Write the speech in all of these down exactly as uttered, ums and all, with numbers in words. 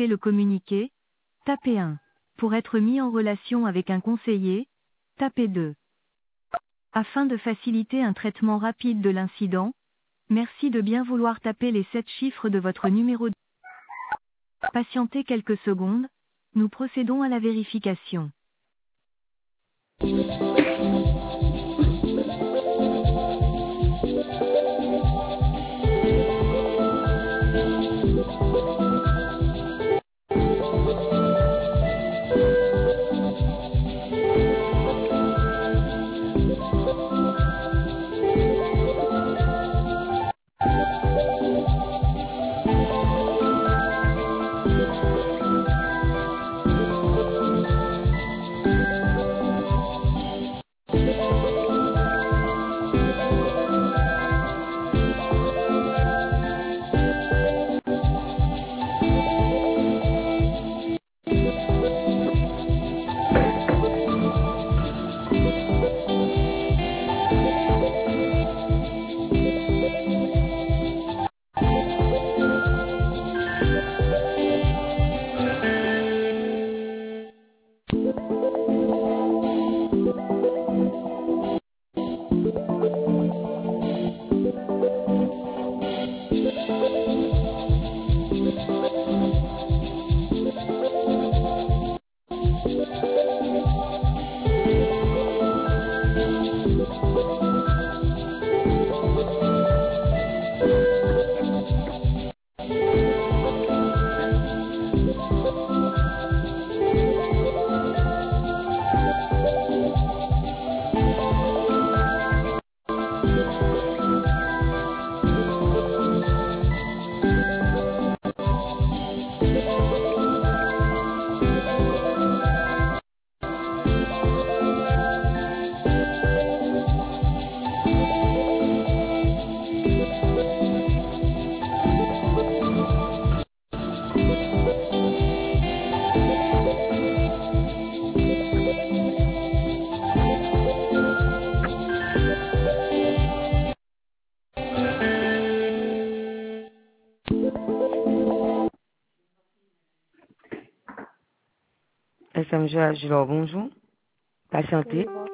souhaitez le communiquer, tapez un. Pour être mis en relation avec un conseiller, tapez deux. Afin de faciliter un traitement rapide de l'incident, merci de bien vouloir taper les sept chiffres de votre numéro de... Patientez quelques secondes, nous procédons à la vérification. S M G Agilor, bonjour. Patientez. Oui, bon.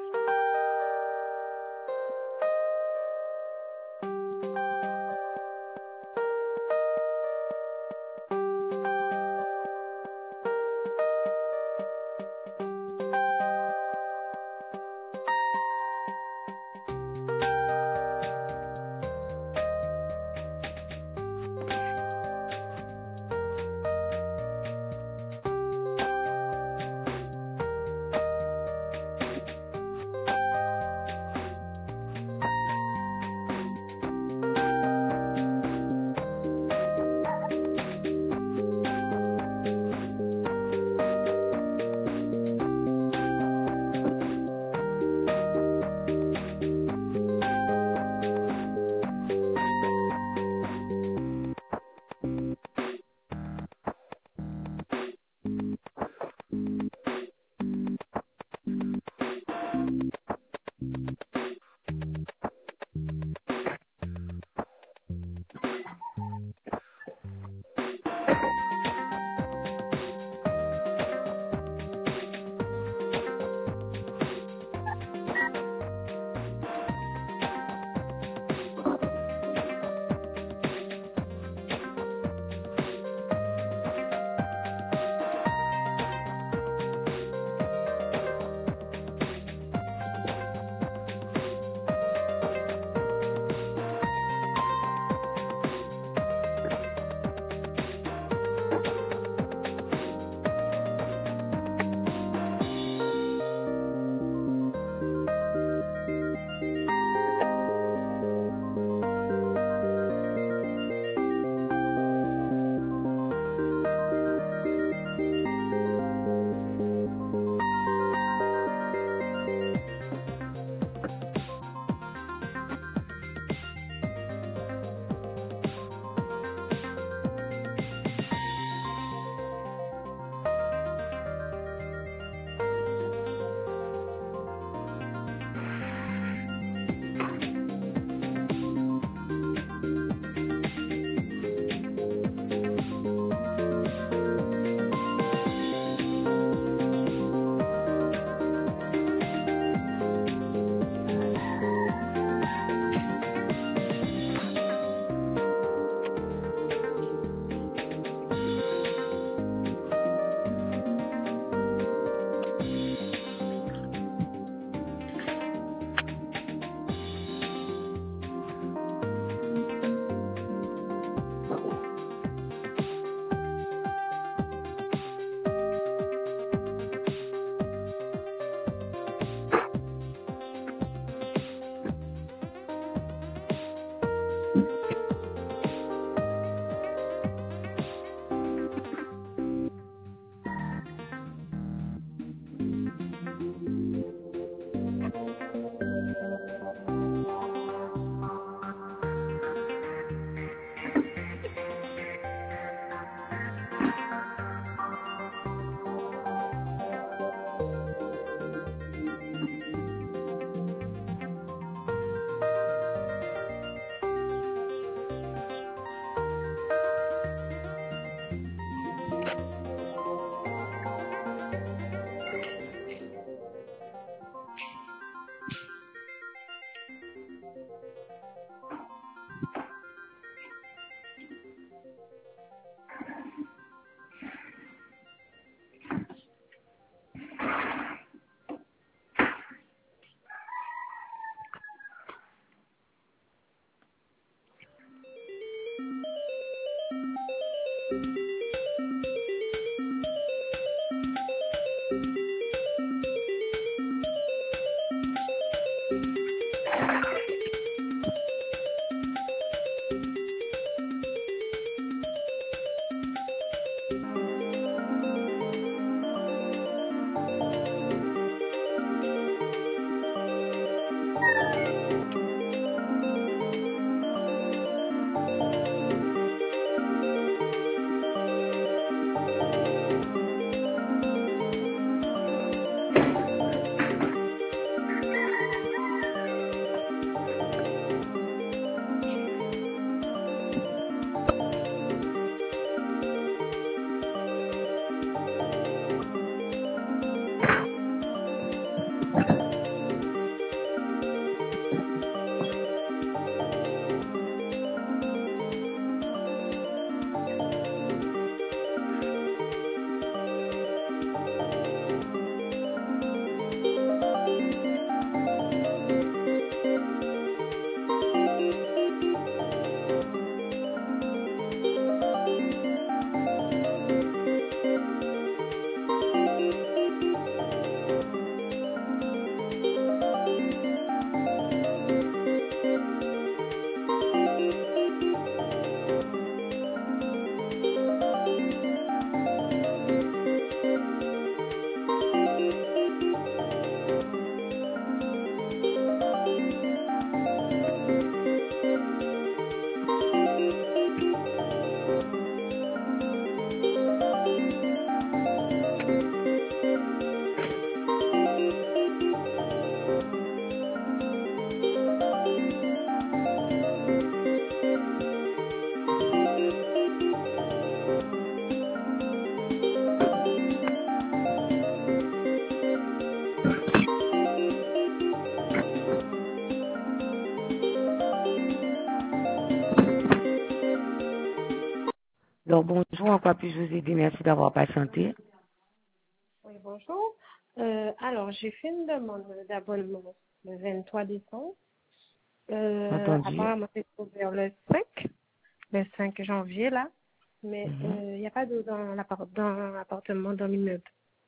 Alors bonjour, en quoi puis-je vous aider? Merci d'avoir patienté. Oui, bonjour. Euh, alors, j'ai fait une demande d'abonnement le vingt-trois décembre. Euh, Entendu. apparemment, c'est ouvert le cinq, le cinq janvier, là. Mais il Mhm. n'y a pas d'eau dans l'appart- dans l'appartement, dans l'immeuble.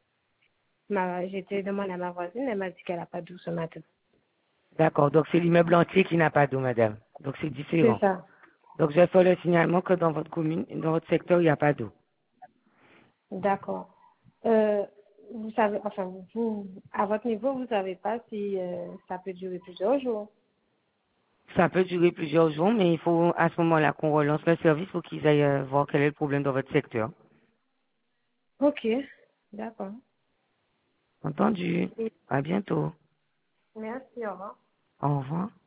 Ma- J'ai été demandé à ma voisine, elle m'a dit qu'elle n'a pas d'eau ce matin. D'accord, donc c'est l'immeuble entier qui n'a pas d'eau, madame. Donc c'est C'est différent. ça. Donc je vais faire le signalement que dans votre commune, dans votre secteur, il n'y a pas d'eau. D'accord. Euh, vous savez, enfin, vous, à votre niveau, vous ne savez pas si euh, ça peut durer plusieurs jours. Ça peut durer plusieurs jours, mais il faut à ce moment-là qu'on relance le service pour qu'ils aillent euh, voir quel est le problème dans votre secteur. Ok, d'accord. Entendu. À bientôt. Merci, au revoir. Au revoir.